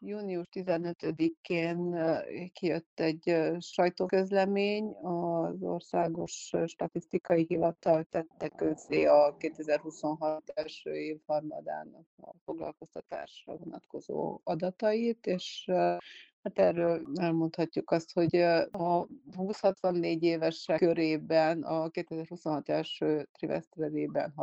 Június 15-én kijött egy sajtóközlemény, az Országos Statisztikai Hivatal tette közzé a 2026 első évharmadának a foglalkoztatásra vonatkozó adatait, és hát erről elmondhatjuk azt, hogy a 20-64 évesek körében a 2026 első trimeszterében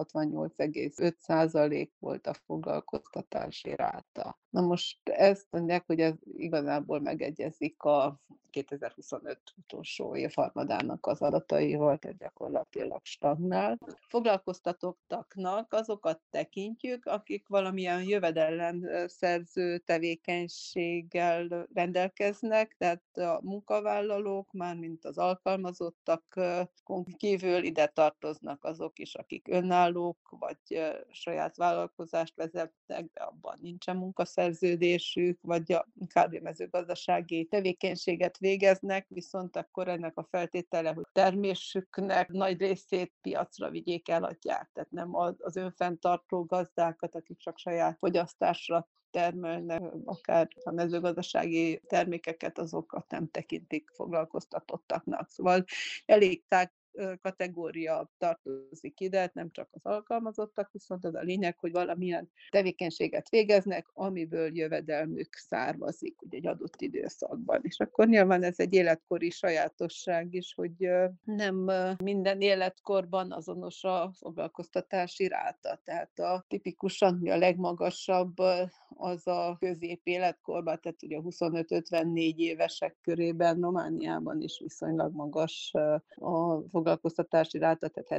68,5% volt a foglalkoztatási ráta. Na most ezt mondják, hogy ez igazából megegyezik a 2025 utolsó évharmadának az adataival, tehát gyakorlatilag stagnál. Foglalkoztatottaknak azokat tekintjük, akik valamilyen jövedelemszerző tevékenységgel rendelkeznek, tehát a munkavállalók, mármint az alkalmazottakon kívül ide tartoznak azok is, akik önállók, vagy saját vállalkozást vezetnek, de abban nincsen munkaszerződésük, vagy kb. Mezőgazdasági tevékenységet végeznek, viszont akkor ennek a feltétele, hogy termésüknek nagy részét piacra vigyék, eladják. Tehát nem az önfenntartó gazdákat, akik csak saját fogyasztásra termelnek, akár a mezőgazdasági termékeket, azokat nem tekintik foglalkoztatottaknak. Szóval elég tág kategória tartozik ide, nem csak az alkalmazottak, viszont az a lényeg, hogy valamilyen tevékenységet végeznek, amiből jövedelmük származik ugye egy adott időszakban. És akkor nyilván ez egy életkori sajátosság is, hogy nem minden életkorban azonos a foglalkoztatási ráta. Tehát tipikusan a legmagasabb az a középéletkorban, tehát ugye 25-54 évesek körében, Romániában is viszonylag magas a foglalkoztatási ráta, tehát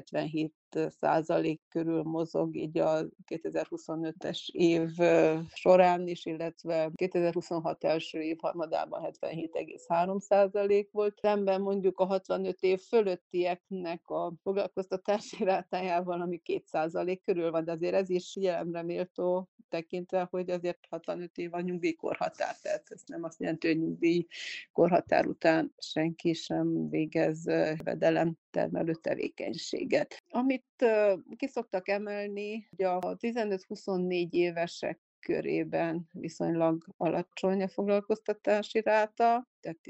77% körül mozog így a 2025-es év során is, illetve 2026 első évharmadában 77,3% volt. Szemben mondjuk a 65 év fölöttieknek a foglalkoztatási rátájával, ami 2% körül van, de azért ez is figyelemre méltó tekintve, hogy azért 65 év a nyugdíjkorhatár, tehát ez nem azt jelenti, hogy nyugdíjkorhatár után senki sem végez jövedelem termelő tevékenységet. Amit ki szoktak emelni, hogy a 15-24 évesek körében viszonylag alacsony a foglalkoztatási ráta, tehát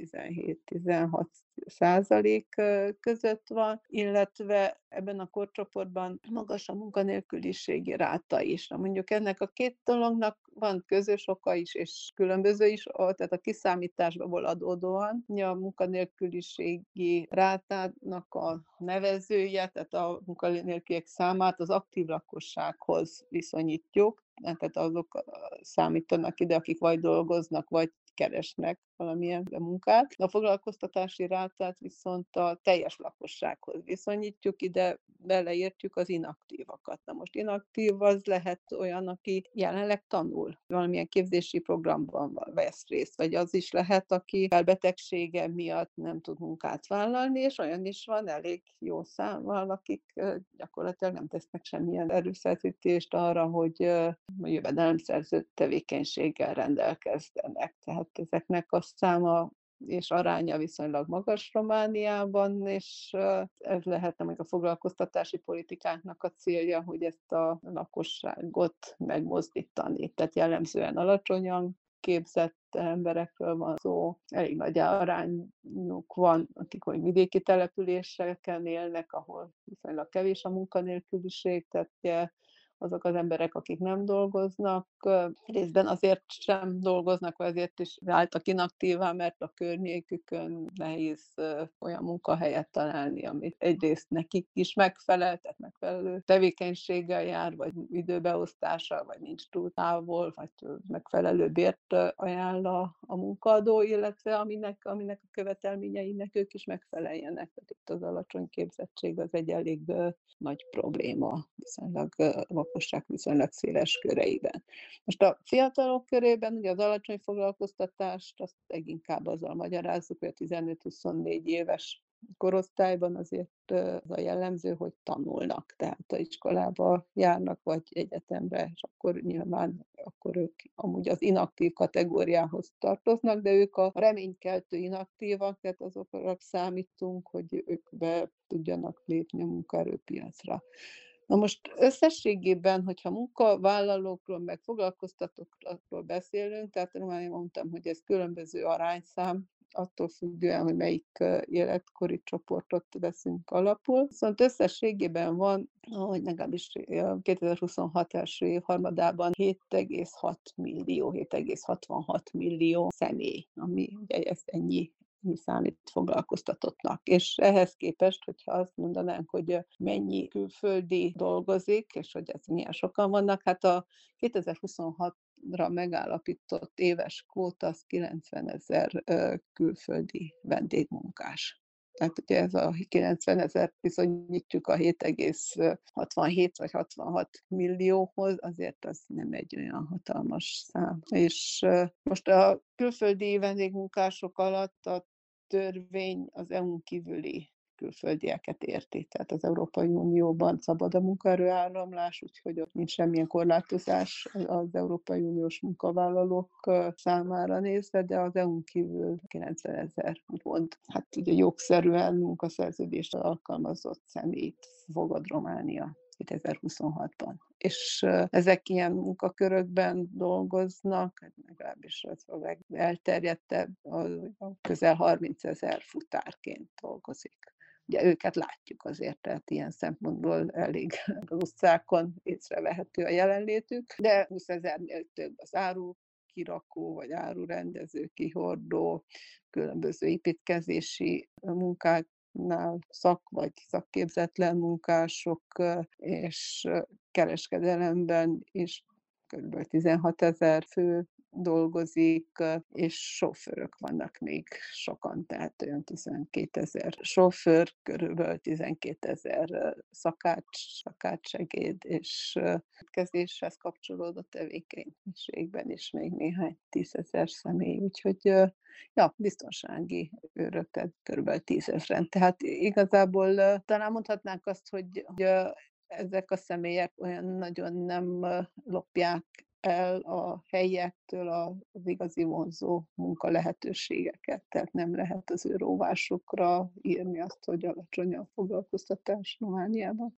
17-16% között van, illetve ebben a korcsoportban magas a munkanélküliségi ráta is. Na mondjuk ennek a két dolognak van közös oka is, és különböző is, tehát a kiszámításból adódóan a munkanélküliségi rátának a nevezője, tehát a munkanélküliek számát az aktív lakossághoz viszonyítjuk, tehát azok számítanak ide, akik vagy dolgoznak, vagy keresnek valamilyen munkát. A foglalkoztatási rátát viszont a teljes lakossághoz viszonyítjuk, ide beleértjük az inaktívakat. Na most inaktív az lehet olyan, aki jelenleg tanul, valamilyen képzési programban vesz részt, vagy az is lehet, aki betegsége miatt nem tud munkát vállalni, és olyan is van elég jó számmal, akik gyakorlatilag nem tesznek semmilyen erőfeszítést arra, hogy jövedelemszerző tevékenységgel rendelkezzenek. Tehát ezeknek a száma és aránya viszonylag magas Romániában, és ez lehetne még a foglalkoztatási politikáknak a célja, hogy ezt a lakosságot megmozdítani. Tehát jellemzően alacsonyan képzett emberekről van szó, elég nagy arányuk van, akik hogy vidéki településeken élnek, ahol viszonylag kevés a munkanélküliség, tehát azok az emberek, akik nem dolgoznak, részben azért sem dolgoznak, vagy azért is váltak inaktívá, mert a környékükön nehéz olyan munkahelyet találni, amit egyrészt nekik is megfelel, tehát megfelelő tevékenységgel jár, vagy időbeosztással, vagy nincs túl távol, vagy megfelelő bért ajánl a munkaadó, illetve aminek a követelményeinek ők is megfeleljenek. Tehát itt az alacsony képzettség az egy elég nagy probléma, viszonylag lakosság viszonylag széles köreiben. Most a fiatalok körében ugye az alacsony foglalkoztatást azt leginkább azzal magyarázzuk, hogy a 15-24 éves korosztályban azért az a jellemző, hogy tanulnak, tehát a iskolába járnak, vagy egyetemre, és akkor nyilván ők amúgy az inaktív kategóriához tartoznak, de ők a reménykeltő inaktívak, tehát azokra számítunk, hogy ők be tudjanak lépni a munkaerőpiacra. Na most összességében, hogyha munkavállalókról, meg foglalkoztatottakról beszélünk, tehát már mondtam, hogy ez különböző arányszám, attól függően, hogy melyik életkori csoportot veszünk alapul. Viszont összességében van, hogy legalábbis a 2026 első évharmadában 7,6 millió, 7,66 millió személy, ami ugye ez ennyi számít foglalkoztatottnak. És ehhez képest, hogyha azt mondanánk, hogy mennyi külföldi dolgozik, és hogy ez milyen sokan vannak, hát a 2026-ra megállapított éves kvóta az 90 000 külföldi vendégmunkás. Tehát ugye ez a 90 000 bizonyítjuk a 7,67 vagy 66 millióhoz, azért az nem egy olyan hatalmas szám. És most a külföldi vendégmunkások alatt a törvény az EU-n kívüli külföldieket érti. Tehát az Európai Unióban szabad a munkaerőáramlás, úgyhogy ott nincs semmilyen korlátozás az Európai Uniós munkavállalók számára nézve, de az EU-n kívül 90 000 úgymond, hát ugye jogszerűen munkaszerződést alkalmazott személyt fogad Románia 2026-ban. És ezek ilyen munkakörökben dolgoznak, legalábbis az a legelterjedtebb, közel 30 000 futárként dolgozik. Ugye őket látjuk azért, tehát ilyen szempontból elég az utcákon észrevehető a jelenlétük, de 20 000-nél több az árukirakó, vagy árurendező, kihordó, különböző építkezési munkák, vagy szakképzetlen munkások, és kereskedelemben is kb. 16 000 fő dolgozik, és sofőrök vannak még sokan, tehát olyan 12 000 sofőr, körülbelül 12 000 szakácssegéd, és kezéshez kapcsolódó tevékenységben is még néhány 10 000 személy, úgyhogy ja, biztonsági őrök, tehát kb. 10 000-en. Tehát igazából talán mondhatnánk azt, hogy ezek a személyek olyan nagyon nem lopják el a helyiektől az igazi vonzó munkalehetőségeket, tehát nem lehet az ő róvásukra írni azt, hogy alacsony a foglalkoztatás Romániában.